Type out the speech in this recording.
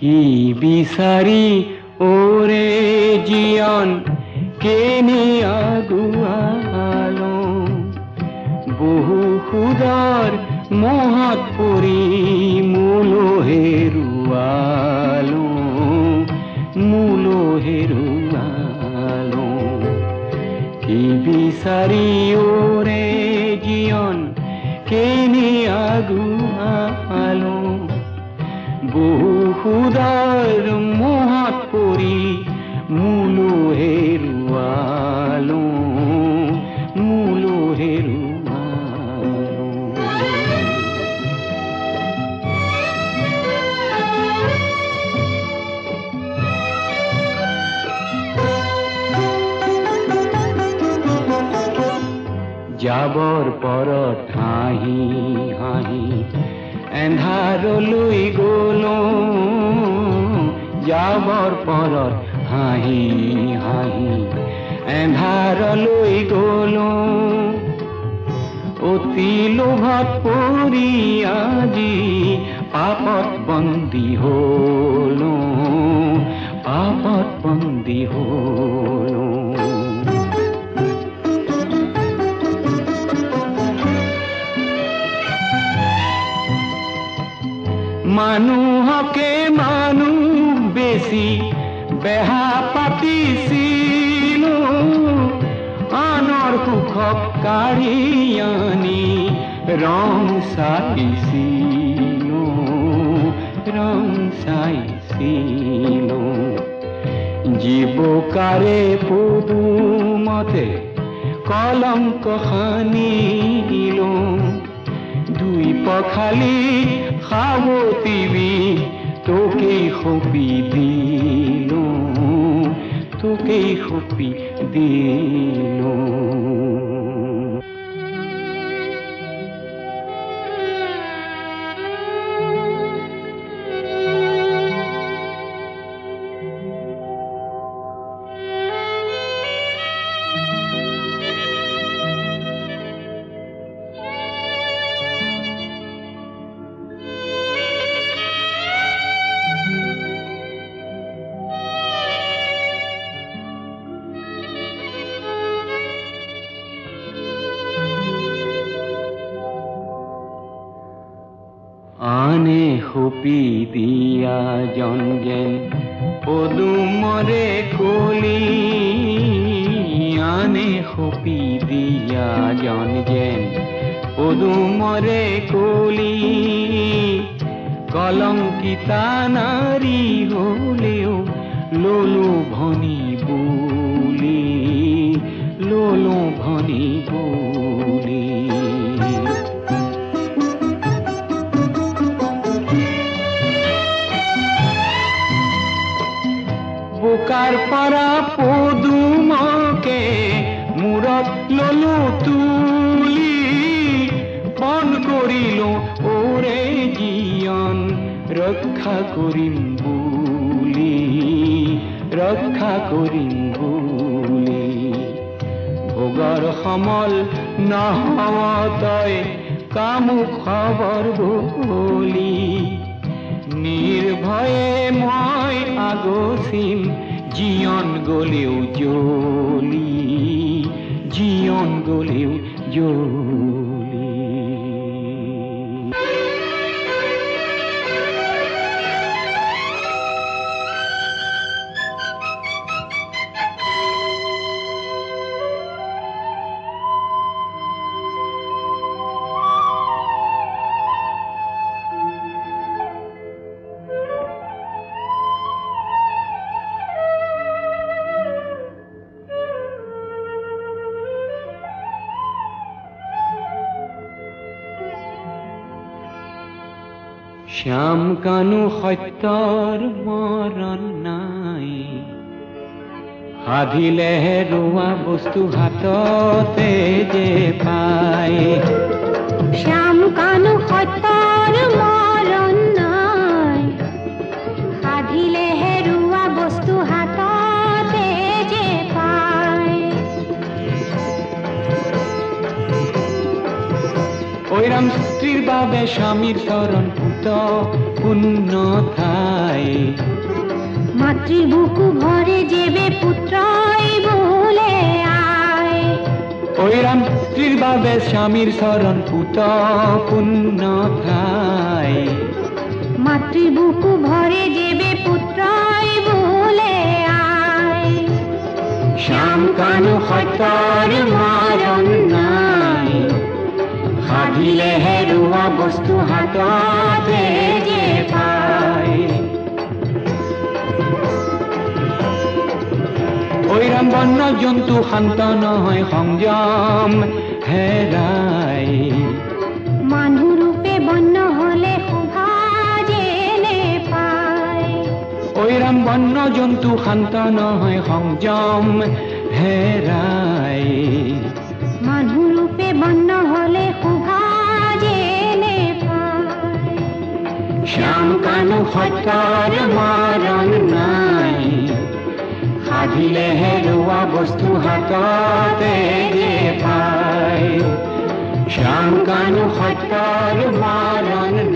কি বিচাৰি ওৰে জীয়ন কেনে আগুৱালো বহু সুদৰ মহত পৰি মূলো হেৰুৱালো কি বিচাৰি ওৰে জীয়ন কেনে আগুৱালো বহু সুদৰ মহত পৰি মূলো হেৰুৱালো যাবৰ পৰত হাঁহি হাঁহি এন্ধাৰলৈ গলো যাবৰ পৰত হাঁহি হাঁহি এন্ধাৰলৈ গলো অতি লোভত পৰি আজি পাপত বন্দী হলো মানুহকে মানুহ বেছি বেহা পাতিছিলো আনৰ সুখক কাঢ়ি আনি ৰং চাইছিলো জীৱকাৰে পদুমতে কলংক সানিলো দুই পখালি সাৱতিবি তোকেই সঁপি দিলো আনে সঁপি দিয়া জন যেন পদুমৰে কলি আনে সঁপি দিয়া জন যেন পদুমৰে কলি কলংকিতা নাৰী হলেও ললো ভনী বুলি বোকাৰ পৰা পদুমকে মূৰত ললো তুলি পণ কৰিলো ওৰে জীয়ন ৰক্ষা কৰিম বুলি ভোগৰ সমল নহৱ তই কামুক খবৰ বুলি নিৰ্ভয়ে মই আগচিম জীয়ন গলেও জ্বলি শ্যাম কানু সত্যৰ মৰণ নাই সাধিলে হেৰুৱা বস্তু হাততে যে পায় শ্যাম কানু সত্যৰ মৰণ নাই সাধিলে হেৰুৱা বস্তু হাততে যে পায় ঐৰাম স্ত্ৰীৰ বাবে স্বামীৰ চৰণ সত্য পূৰ্ণ ঠাই মাতৃৰ বুকু ভৰে যেবে পুত্ৰই বোলে আই ঐ ৰাম স্ত্ৰীৰ বাবে স্বামীৰ চৰণ পুত পূৰ্ণ ঠাই মাতৃৰ বুকু ভৰে যেবে পুত্ৰই বোলে আই শ্যাম কানু সত্যৰ মৰণ নাই সাধিলে হেৰুৱা বস্তু হাততে যে পায় ঐ ৰাম বন্য জন্তু শান্ত নহয় সংযম হেৰাই মানুহ ৰূপে বন্য হলে শোভা যেনে পায় ঐ ৰাম বন্য জন্তু শান্ত নহয় সংযম হেৰাই মানুহ ৰূপে বন্য হলে শোভা যেনে পায় শ্যাম কানু সত্যৰ মৰণ নাই সাধিলে হেৰুৱা বস্তু হাততে যে পায় শ্যাম কানু সত্যৰ মৰণ